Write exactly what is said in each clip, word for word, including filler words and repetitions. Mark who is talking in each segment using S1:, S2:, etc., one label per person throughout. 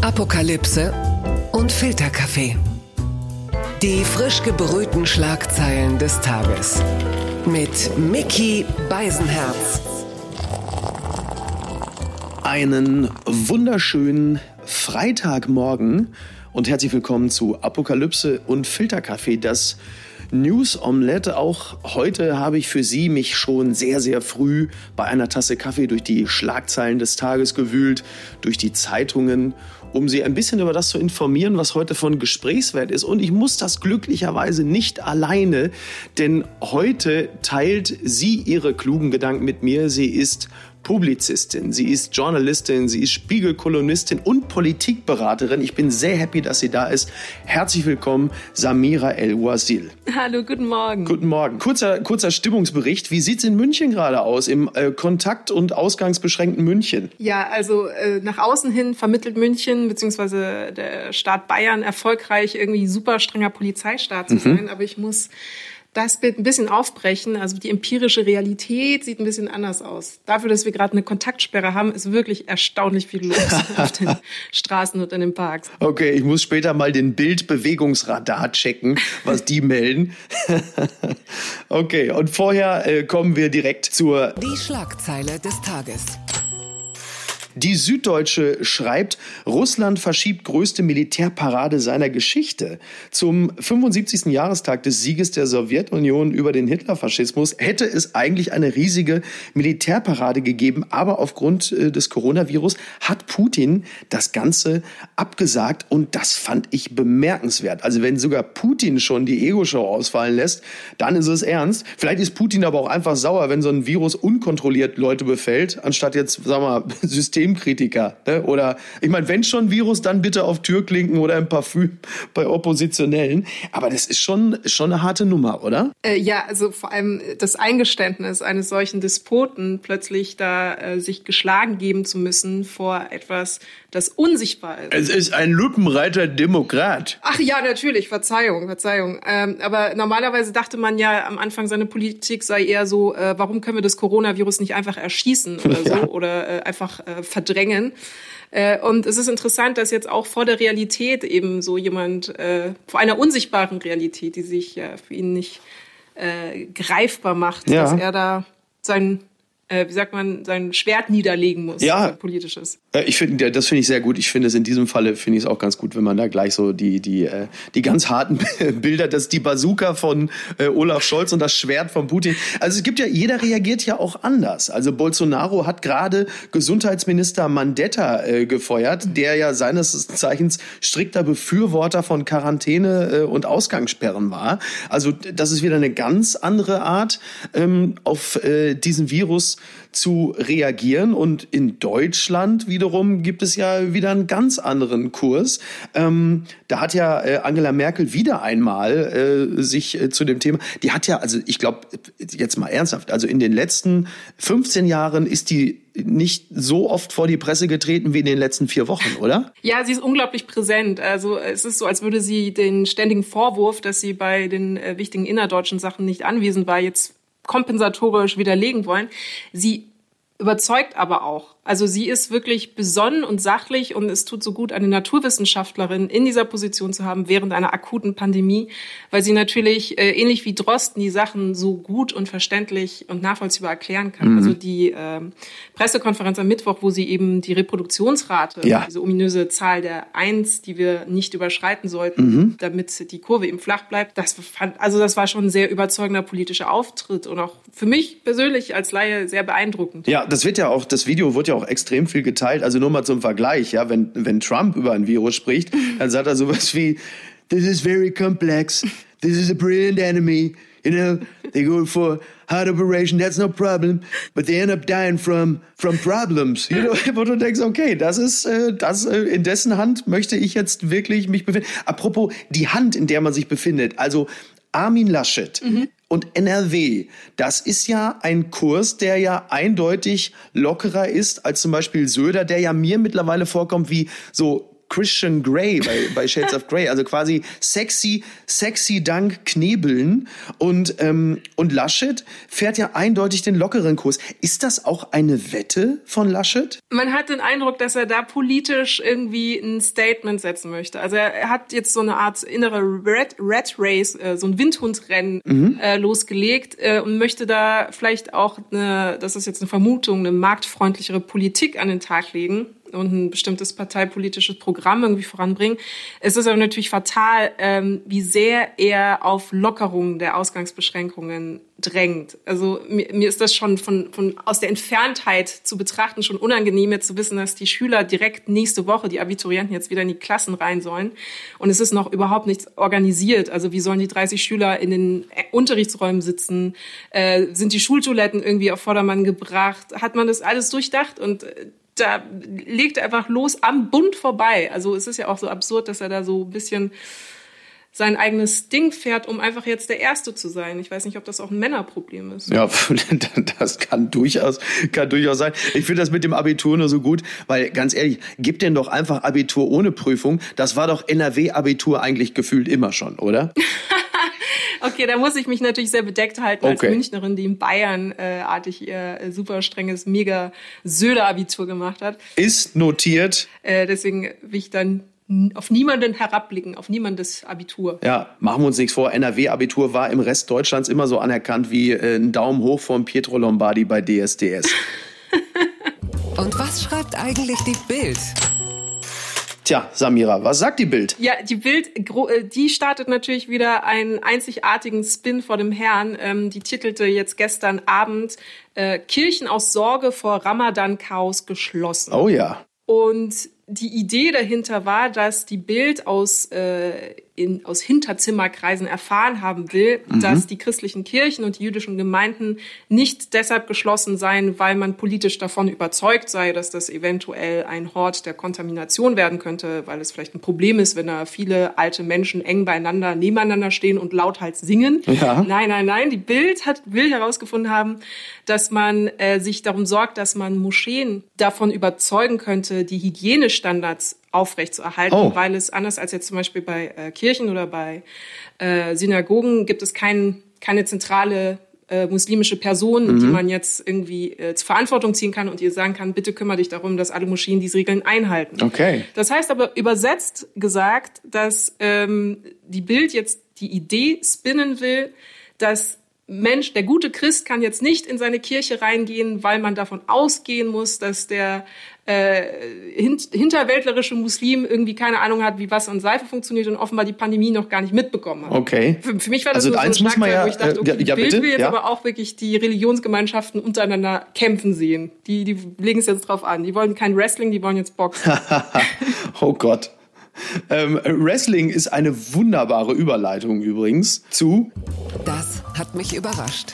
S1: Apokalypse und Filterkaffee. Die frisch gebrühten Schlagzeilen des Tages. Mit Micky Beisenherz.
S2: Einen wunderschönen Freitagmorgen und herzlich willkommen zu Apokalypse und Filterkaffee, das News Omelette. Auch heute habe ich für Sie mich schon sehr, sehr früh bei einer Tasse Kaffee durch die Schlagzeilen des Tages gewühlt, durch die Zeitungen, um Sie ein bisschen über das zu informieren, was heute von Gesprächswert ist. Und ich muss das glücklicherweise nicht alleine, denn heute teilt sie ihre klugen Gedanken mit mir. Sie ist Publizistin, sie ist Journalistin, sie ist Spiegelkolumnistin und Politikberaterin. Ich bin sehr happy, dass sie da ist. Herzlich willkommen, Samira El-Ouasil.
S3: Hallo, guten Morgen.
S2: Guten Morgen. Kurzer, kurzer Stimmungsbericht. Wie sieht es in München gerade aus, im äh, kontakt- und ausgangsbeschränkten München?
S3: Ja, also äh, nach außen hin vermittelt München bzw. der Staat Bayern erfolgreich, irgendwie super strenger Polizeistaat zu
S2: Mhm.
S3: sein. Aber ich muss das Bild ein bisschen aufbrechen. Also die empirische Realität sieht ein bisschen anders aus. Dafür, dass wir gerade eine Kontaktsperre haben, ist wirklich erstaunlich viel los auf den Straßen und in den Parks.
S2: Okay, ich muss später mal den Bildbewegungsradar checken, was die melden. Okay, und vorher äh, kommen wir direkt zur...
S1: Die Schlagzeile des Tages.
S2: Die Süddeutsche schreibt, Russland verschiebt größte Militärparade seiner Geschichte. Zum fünfundsiebzigsten Jahrestag des Sieges der Sowjetunion über den Hitlerfaschismus hätte es eigentlich eine riesige Militärparade gegeben, aber aufgrund äh, des Coronavirus hat Putin das Ganze abgesagt und das fand ich bemerkenswert. Also wenn sogar Putin schon die Ego-Show ausfallen lässt, dann ist es ernst. Vielleicht ist Putin aber auch einfach sauer, wenn so ein Virus unkontrolliert Leute befällt, anstatt jetzt, sagen wir mal, Systemkritiker. Ne? Oder, ich meine, wenn schon Virus, dann bitte auf Türklinken oder im Parfüm bei Oppositionellen. Aber das ist schon, schon eine harte Nummer, oder?
S3: Äh, ja, also vor allem das Eingeständnis eines solchen Despoten, plötzlich da äh, sich geschlagen geben zu müssen vor etwas, das unsichtbar ist.
S2: Es ist ein lupenreiter Demokrat.
S3: Ach ja, natürlich, Verzeihung, Verzeihung. Ähm, aber normalerweise dachte man ja am Anfang, seine Politik sei eher so, äh, warum können wir das Coronavirus nicht einfach erschießen oder so, ja. oder äh, einfach äh, verdrängen. Äh, und es ist interessant, dass jetzt auch vor der Realität eben so jemand, äh, vor einer unsichtbaren Realität, die sich ja für ihn nicht äh, greifbar macht,
S2: ja.
S3: dass er da sein, äh, wie sagt man, sein Schwert niederlegen muss,
S2: ja.
S3: sein politisches.
S2: Ich finde, das finde ich sehr gut. Ich finde es in diesem Falle, finde ich es auch ganz gut, wenn man da gleich so die, die, die ganz harten Bilder, das die Bazooka von Olaf Scholz und das Schwert von Putin. Also es gibt ja, jeder reagiert ja auch anders. Also Bolsonaro hat gerade Gesundheitsminister Mandetta äh, gefeuert, der ja seines Zeichens strikter Befürworter von Quarantäne äh, und Ausgangssperren war. Also das ist wieder eine ganz andere Art, ähm, auf äh, diesen Virus zu reagieren. Und in Deutschland wiederum gibt es ja wieder einen ganz anderen Kurs. Ähm, da hat ja äh, Angela Merkel wieder einmal äh, sich äh, zu dem Thema, die hat ja, also ich glaube, jetzt mal ernsthaft, also in den letzten fünfzehn Jahren ist die nicht so oft vor die Presse getreten wie in den letzten vier Wochen, oder?
S3: Ja, sie ist unglaublich präsent. Also es ist so, als würde sie den ständigen Vorwurf, dass sie bei den äh, wichtigen innerdeutschen Sachen nicht anwesend war, jetzt kompensatorisch widerlegen wollen. Sie überzeugt aber auch. Also sie ist wirklich besonnen und sachlich und es tut so gut, eine Naturwissenschaftlerin in dieser Position zu haben während einer akuten Pandemie, weil sie natürlich äh, ähnlich wie Drosten die Sachen so gut und verständlich und nachvollziehbar erklären kann. Mhm. Also die äh, Pressekonferenz am Mittwoch, wo sie eben die Reproduktionsrate, ja. diese ominöse Zahl der Eins, die wir nicht überschreiten sollten, mhm. damit die Kurve eben flach bleibt, das fand, also das war schon ein sehr überzeugender politischer Auftritt und auch für mich persönlich als Laie sehr beeindruckend.
S2: Ja, das wird ja auch, das Video wird ja auch extrem viel geteilt. Also nur mal zum Vergleich, ja, wenn, wenn Trump über ein Virus spricht, dann sagt er sowas wie, this is very complex, this is a brilliant enemy, you know, they go for hard operation, that's no problem, but they end up dying from, from problems, you know, wo du denkst, okay, das ist, äh, das, äh, in dessen Hand möchte ich jetzt wirklich mich befinden. Apropos, die Hand, in der man sich befindet, also Armin Laschet, mhm. und N R W, das ist ja ein Kurs, der ja eindeutig lockerer ist als zum Beispiel Söder, der ja mir mittlerweile vorkommt wie so Christian Grey bei, bei Shades of Grey. Also quasi sexy, sexy dank Knebeln. Und, ähm, und Laschet fährt ja eindeutig den lockeren Kurs. Ist das auch eine Wette von Laschet?
S3: Man hat den Eindruck, dass er da politisch irgendwie ein Statement setzen möchte. Also er hat jetzt so eine Art innere Red, Red Race, äh, so ein Windhundrennen mhm. äh, losgelegt äh, und möchte da vielleicht auch, eine, das ist jetzt eine Vermutung, eine marktfreundlichere Politik an den Tag legen und ein bestimmtes parteipolitisches Programm irgendwie voranbringen. Es ist aber natürlich fatal, ähm, wie sehr er auf Lockerungen der Ausgangsbeschränkungen drängt. Also mir, mir ist das schon von, von aus der Entferntheit zu betrachten schon unangenehm, jetzt zu wissen, dass die Schüler direkt nächste Woche, die Abiturienten, jetzt wieder in die Klassen rein sollen. Und es ist noch überhaupt nichts organisiert. Also wie sollen die dreißig Schüler in den Unterrichtsräumen sitzen? Äh, sind die Schultoiletten irgendwie auf Vordermann gebracht? Hat man das alles durchdacht? Und äh, da legt er einfach los am Bund vorbei. Also es ist ja auch so absurd, dass er da so ein bisschen sein eigenes Ding fährt, um einfach jetzt der Erste zu sein. Ich weiß nicht, ob das auch ein Männerproblem ist.
S2: Ja, das kann durchaus, kann durchaus sein. Ich finde das mit dem Abitur nur so gut, weil ganz ehrlich, gib denn doch einfach Abitur ohne Prüfung. Das war doch N R W-Abitur eigentlich gefühlt immer schon, oder?
S3: Okay, da muss ich mich natürlich sehr bedeckt halten
S2: okay.
S3: als Münchnerin, die in Bayern äh, artig ihr äh, super strenges, mega Söder-Abitur gemacht hat.
S2: Ist notiert.
S3: Äh, deswegen will ich dann auf niemanden herabblicken, auf niemandes Abitur.
S2: Ja, machen wir uns nichts vor. N R W-Abitur war im Rest Deutschlands immer so anerkannt wie äh, ein Daumen hoch von Pietro Lombardi bei D S D S.
S1: Und was schreibt eigentlich die Bild?
S2: Tja, Samira, was sagt die Bild?
S3: Ja, die Bild, die startet natürlich wieder einen einzigartigen Spin vor dem Herrn. Ähm, die titelte jetzt gestern Abend äh, Kirchen aus Sorge vor Ramadan-Chaos geschlossen.
S2: Oh ja.
S3: Und die Idee dahinter war, dass die Bild aus, äh, in, aus Hinterzimmerkreisen erfahren haben will, mhm. dass die christlichen Kirchen und die jüdischen Gemeinden nicht deshalb geschlossen seien, weil man politisch davon überzeugt sei, dass das eventuell ein Hort der Kontamination werden könnte, weil es vielleicht ein Problem ist, wenn da viele alte Menschen eng beieinander nebeneinander stehen und lauthals singen.
S2: Ja.
S3: Nein, nein, nein. Die Bild hat, will herausgefunden haben, dass man äh, sich darum sorgt, dass man Moscheen davon überzeugen könnte, die Hygienestandards aufrechtzuerhalten, oh. weil es anders als jetzt zum Beispiel bei äh, Kirchen oder bei äh, Synagogen gibt es kein, keine zentrale äh, muslimische Person, mhm. die man jetzt irgendwie äh, zur Verantwortung ziehen kann und ihr sagen kann, bitte kümmere dich darum, dass alle Moscheen diese Regeln einhalten.
S2: Okay.
S3: Das heißt aber übersetzt gesagt, dass ähm, die Bild jetzt die Idee spinnen will, dass Mensch, der gute Christ kann jetzt nicht in seine Kirche reingehen, weil man davon ausgehen muss, dass der äh, hint- hinterwäldlerische Muslim irgendwie keine Ahnung hat, wie Wasser und Seife funktioniert und offenbar die Pandemie noch gar nicht mitbekommen hat.
S2: Okay.
S3: Für, für mich war das
S2: also
S3: nur so eine Schlagzeile,
S2: ja,
S3: wo ich dachte, okay,
S2: äh, ja,
S3: die Bild
S2: bitte?
S3: will jetzt
S2: ja.
S3: aber auch wirklich die Religionsgemeinschaften untereinander kämpfen sehen. Die, die legen es jetzt drauf an. Die wollen kein Wrestling, die wollen jetzt Boxen.
S2: Oh Gott. Ähm, Wrestling ist eine wunderbare Überleitung übrigens zu...
S1: Das hat mich überrascht.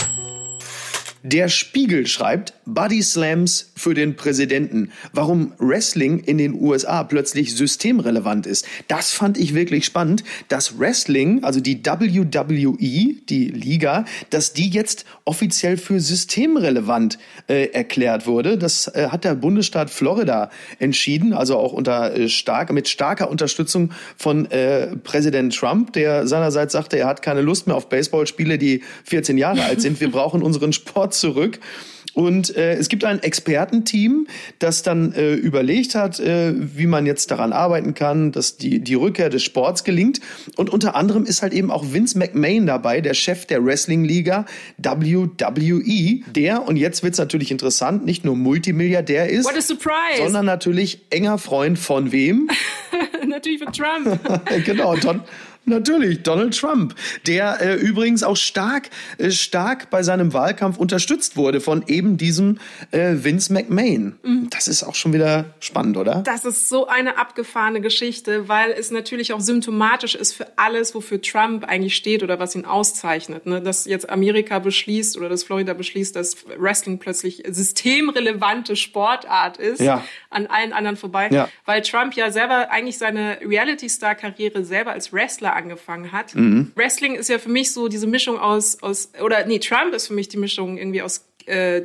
S2: Der Spiegel schreibt, Body Slams für den Präsidenten. Warum Wrestling in den U S A plötzlich systemrelevant ist. Das fand ich wirklich spannend, dass Wrestling, also die W W E, die Liga, dass die jetzt offiziell für systemrelevant äh, erklärt wurde. Das äh, hat der Bundesstaat Florida entschieden, also auch unter äh, stark, mit starker Unterstützung von äh, Präsident Trump, der seinerseits sagte, er hat keine Lust mehr auf Baseballspiele, die vierzehn Jahre alt sind. Wir brauchen unseren Sport zurück. Und äh, es gibt ein Expertenteam, das dann äh, überlegt hat, äh, wie man jetzt daran arbeiten kann, dass die, die Rückkehr des Sports gelingt. Und unter anderem ist halt eben auch Vince McMahon dabei, der Chef der Wrestling-Liga W W E, der, und jetzt wird's natürlich interessant, nicht nur Multimilliardär ist,
S3: What a surprise.
S2: sondern natürlich enger Freund von wem?
S3: Natürlich von Trump.
S2: Genau, Don. Natürlich, Donald Trump, der äh, übrigens auch stark, äh, stark bei seinem Wahlkampf unterstützt wurde von eben diesem äh, Vince McMahon. Mhm. Das ist auch schon wieder spannend, oder?
S3: Das ist so eine abgefahrene Geschichte, weil es natürlich auch symptomatisch ist für alles, wofür Trump eigentlich steht oder was ihn auszeichnet. Ne? Dass jetzt Amerika beschließt oder dass Florida beschließt, dass Wrestling plötzlich systemrelevante Sportart ist, ja. an allen anderen vorbei. Ja. Weil Trump ja selber eigentlich seine Reality-Star-Karriere selber als Wrestler angefangen hat. Mhm. Wrestling ist ja für mich so diese Mischung aus, aus oder nee, Trump ist für mich die Mischung irgendwie aus äh, diesem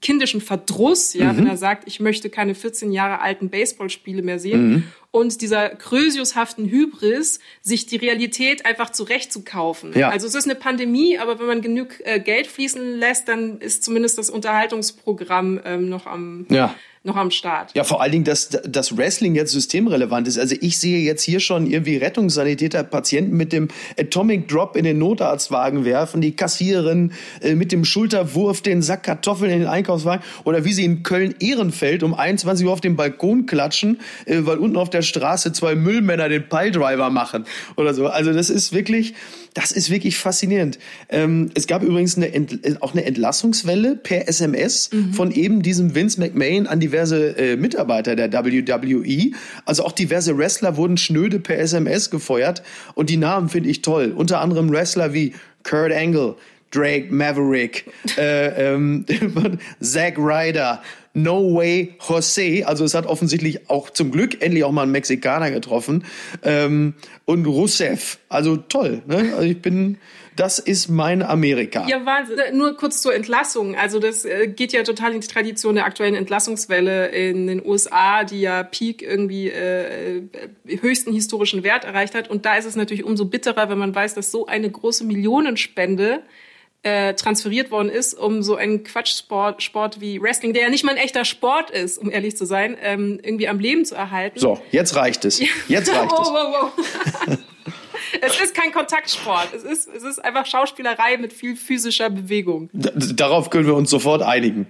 S3: kindischen Verdruss, ja, mhm. wenn er sagt, ich möchte keine vierzehn Jahre alten Baseballspiele mehr sehen. Mhm. Und dieser krösiushaften Hybris, sich die Realität einfach zurechtzukaufen. Ja. Also es ist eine Pandemie, aber wenn man genug äh, Geld fließen lässt, dann ist zumindest das Unterhaltungsprogramm ähm, noch am... Ja. noch am Start.
S2: Ja, vor allen Dingen, dass das Wrestling jetzt systemrelevant ist. Also ich sehe jetzt hier schon irgendwie Rettungssanitäter Patienten mit dem Atomic Drop in den Notarztwagen werfen, die Kassiererin äh, mit dem Schulterwurf den Sack Kartoffeln in den Einkaufswagen oder wie sie in Köln-Ehrenfeld um einundzwanzig Uhr auf dem Balkon klatschen, äh, weil unten auf der Straße zwei Müllmänner den Piledriver machen oder so. Also das ist wirklich, das ist wirklich faszinierend. Ähm, es gab übrigens eine Ent- auch eine Entlassungswelle per S M S mhm. von eben diesem Vince McMahon an diverse äh, Mitarbeiter der W W E. Also auch diverse Wrestler wurden schnöde per S M S gefeuert. Und die Namen finde ich toll. Unter anderem Wrestler wie Kurt Angle, Drake Maverick, äh, ähm, Zack Ryder, No Way Jose. Also es hat offensichtlich auch zum Glück endlich auch mal einen Mexikaner getroffen. Ähm, und Rusev. Also toll. Ne? Also ich bin... Das ist mein Amerika.
S3: Ja, Wahnsinn. Nur kurz zur Entlassung. Also das geht ja total in die Tradition der aktuellen Entlassungswelle in den U S A, die ja Peak irgendwie äh, höchsten historischen Wert erreicht hat. Und da ist es natürlich umso bitterer, wenn man weiß, dass so eine große Millionenspende äh, transferiert worden ist, um so einen Quatschsport Sport wie Wrestling, der ja nicht mal ein echter Sport ist, um ehrlich zu sein, ähm, irgendwie am Leben zu erhalten.
S2: So, jetzt reicht es. Jetzt reicht
S3: wow,
S2: es.
S3: Wow, wow. Es ist kein Kontaktsport. Es ist, es ist einfach Schauspielerei mit viel physischer Bewegung.
S2: D- darauf können wir uns sofort einigen.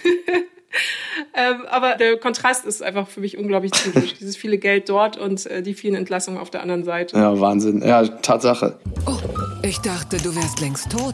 S3: ähm, aber der Kontrast ist einfach für mich unglaublich typisch. Dieses viele Geld dort und äh, die vielen Entlassungen auf der anderen Seite.
S2: Ja, Wahnsinn. Ja, Tatsache.
S1: Oh, ich dachte, du wärst längst tot.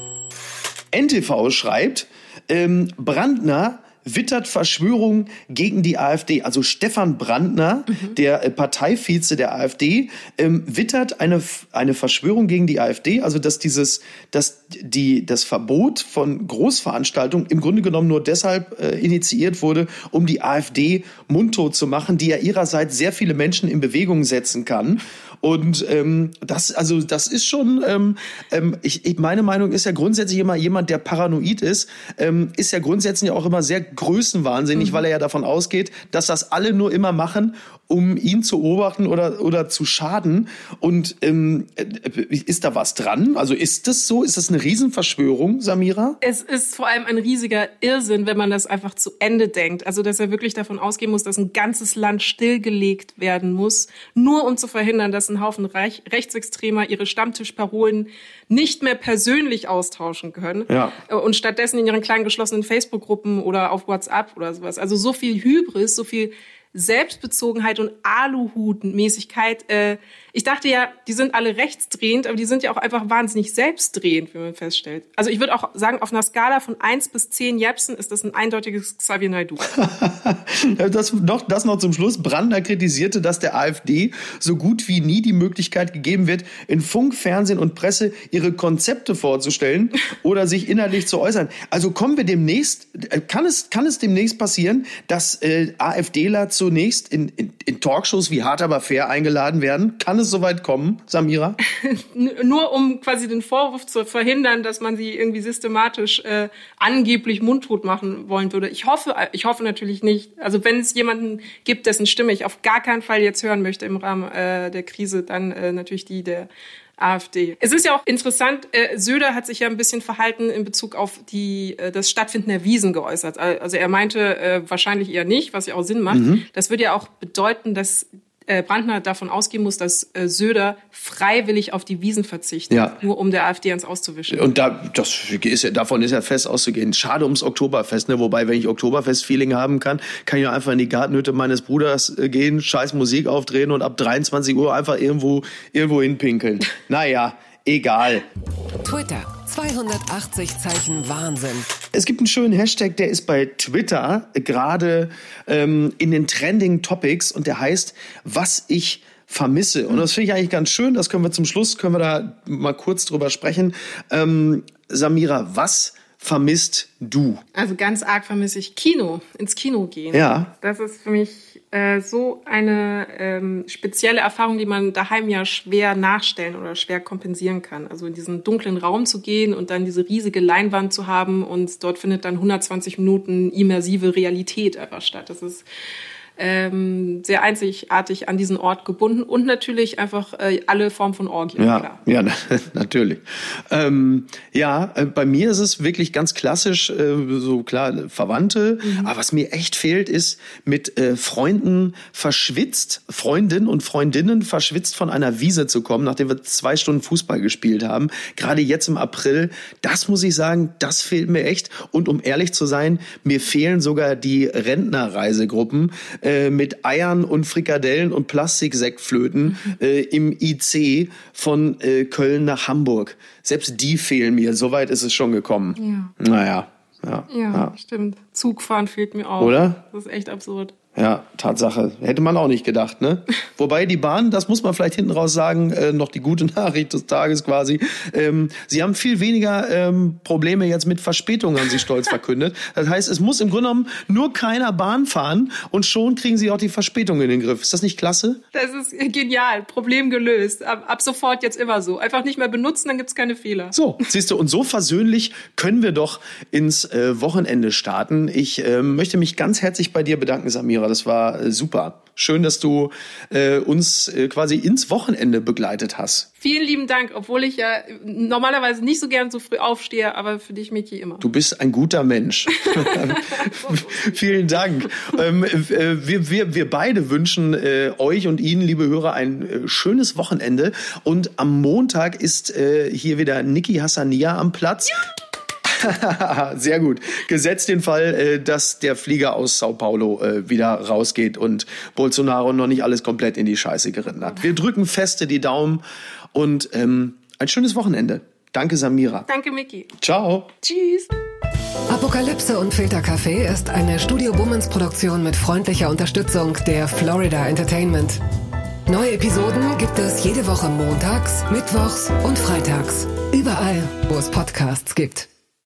S2: N T V schreibt, ähm, Brandner wittert Verschwörung gegen die AfD. Also Stefan Brandner, mhm. der äh, Parteivize der AfD, ähm, wittert eine, eine Verschwörung gegen die AfD. Also dass dieses, dass die, das Verbot von Großveranstaltungen im Grunde genommen nur deshalb äh, initiiert wurde, um die AfD mundtot zu machen, die ja ihrerseits sehr viele Menschen in Bewegung setzen kann. Und ähm, das, also das ist schon, ähm, ähm, ich, ich, meine Meinung ist ja grundsätzlich immer jemand, der paranoid ist, ähm, ist ja grundsätzlich auch immer sehr größenwahnsinnig, mhm. weil er ja davon ausgeht, dass das alle nur immer machen, um ihn zu beobachten oder oder zu schaden. Und ähm, ist da was dran? Also ist das so? Ist das eine Riesenverschwörung, Samira?
S3: Es ist vor allem ein riesiger Irrsinn, wenn man das einfach zu Ende denkt. Also dass er wirklich davon ausgehen muss, dass ein ganzes Land stillgelegt werden muss, nur um zu verhindern, dass ein Haufen Reich- Rechtsextremer ihre Stammtischparolen nicht mehr persönlich austauschen können. Ja. Und stattdessen in ihren kleinen geschlossenen Facebook-Gruppen oder auf WhatsApp oder sowas. Also so viel Hybris, so viel Selbstbezogenheit und Aluhut-Mäßigkeit. Äh, ich dachte ja, die sind alle rechtsdrehend, aber die sind ja auch einfach wahnsinnig selbstdrehend, wie man feststellt. Also ich würde auch sagen, auf einer Skala von eins bis zehn Jepsen ist das ein eindeutiges Xavier Naidoo.
S2: das, noch, das noch zum Schluss. Brandner kritisierte, dass der AfD so gut wie nie die Möglichkeit gegeben wird, in Funk, Fernsehen und Presse ihre Konzepte vorzustellen oder sich inhaltlich zu äußern. Also kommen wir demnächst, kann es, kann es demnächst passieren, dass äh, AfDler zunächst in, in, in Talkshows wie Hart aber fair eingeladen werden? Kann es soweit kommen, Samira?
S3: Nur um quasi den Vorwurf zu verhindern, dass man sie irgendwie systematisch äh, angeblich mundtot machen wollen würde. Ich hoffe, ich hoffe natürlich nicht. Also wenn es jemanden gibt, dessen Stimme ich auf gar keinen Fall jetzt hören möchte im Rahmen äh, der Krise, dann äh, natürlich die der AfD. Es ist ja auch interessant, äh, Söder hat sich ja ein bisschen verhalten in Bezug auf die äh, das Stattfinden der Wiesn geäußert. Also er meinte äh, wahrscheinlich eher nicht, was ja auch Sinn macht. Mhm. Das würde ja auch bedeuten, dass äh, Brandner davon ausgehen muss, dass äh, Söder freiwillig auf die Wiesn verzichtet, ja. nur um der AfD ans Auszuwischen.
S2: Und da, das ist ja, davon ist ja fest auszugehen. Schade ums Oktoberfest, ne? Wobei, wenn ich Oktoberfest-Feeling haben kann, kann ich auch einfach in die Gartenhütte meines Bruders äh, gehen, scheiß Musik aufdrehen und ab dreiundzwanzig Uhr einfach irgendwo, irgendwo hinpinkeln. Naja, egal.
S1: Twitter, zweihundertachtzig Zeichen Wahnsinn.
S2: Es gibt einen schönen Hashtag, der ist bei Twitter gerade ähm, in den Trending Topics und der heißt, was ich vermisse. Und das finde ich eigentlich ganz schön. Das können wir zum Schluss, können wir da mal kurz drüber sprechen. Ähm, Samira, was vermisst du?
S3: Also ganz arg vermisse ich Kino, ins Kino gehen.
S2: Ja.
S3: Das ist für mich äh, so eine ähm, spezielle Erfahrung, die man daheim ja schwer nachstellen oder schwer kompensieren kann. Also in diesen dunklen Raum zu gehen und dann diese riesige Leinwand zu haben und dort findet dann hundertzwanzig Minuten immersive Realität einfach statt. Das ist Ähm, sehr einzigartig an diesen Ort gebunden und natürlich einfach äh, alle Formen von Orgien,
S2: ja,
S3: klar.
S2: Ja, natürlich. Ähm, ja, äh, bei mir ist es wirklich ganz klassisch, äh, so klar, Verwandte. Mhm. Aber was mir echt fehlt, ist mit äh, Freunden verschwitzt, Freundinnen und Freundinnen verschwitzt von einer Wiese zu kommen, nachdem wir zwei Stunden Fußball gespielt haben. Gerade jetzt im April, das muss ich sagen, das fehlt mir echt. Und um ehrlich zu sein, mir fehlen sogar die Rentnerreisegruppen, mit Eiern und Frikadellen und Plastiksektflöten äh, im I C von äh, Köln nach Hamburg. Selbst die fehlen mir. Soweit ist es schon gekommen.
S3: Ja.
S2: Naja. Ja,
S3: ja,
S2: ja,
S3: stimmt. Zugfahren fehlt mir auch.
S2: Oder?
S3: Das ist echt absurd.
S2: Ja, Tatsache. Hätte man auch nicht gedacht, ne? Wobei die Bahn, das muss man vielleicht hinten raus sagen, äh, noch die gute Nachricht des Tages quasi. Ähm, sie haben viel weniger ähm, Probleme jetzt mit Verspätungen, haben sie stolz verkündet. Das heißt, es muss im Grunde genommen nur keiner Bahn fahren und schon kriegen sie auch die Verspätung in den Griff. Ist das nicht klasse?
S3: Das ist genial. Problem gelöst. Ab, ab sofort jetzt immer so. Einfach nicht mehr benutzen, dann gibt's keine Fehler.
S2: So, siehst du, und so versöhnlich können wir doch ins äh, Wochenende starten. Ich äh, möchte mich ganz herzlich bei dir bedanken, Samira. Das war äh, super. Schön, dass du äh, uns äh, quasi ins Wochenende begleitet hast.
S3: Vielen lieben Dank, obwohl ich ja normalerweise nicht so gern so früh aufstehe, aber für dich, Miki, immer.
S2: Du bist ein guter Mensch. Vielen Dank. Ähm, äh, wir, wir, wir beide wünschen äh, euch und Ihnen, liebe Hörer, ein äh, schönes Wochenende. Und am Montag ist äh, hier wieder Niki Hassania am Platz. Ja. Sehr gut. Gesetzt den Fall, dass der Flieger aus Sao Paulo wieder rausgeht und Bolsonaro noch nicht alles komplett in die Scheiße geritten hat. Wir drücken feste die Daumen und ähm, ein schönes Wochenende. Danke, Samira.
S3: Danke, Miki.
S2: Ciao.
S3: Tschüss.
S1: Apokalypse und Filtercafé ist eine Studio Bummens Produktion mit freundlicher Unterstützung der Florida Entertainment. Neue Episoden gibt es jede Woche montags, mittwochs und freitags. Überall, wo es Podcasts gibt.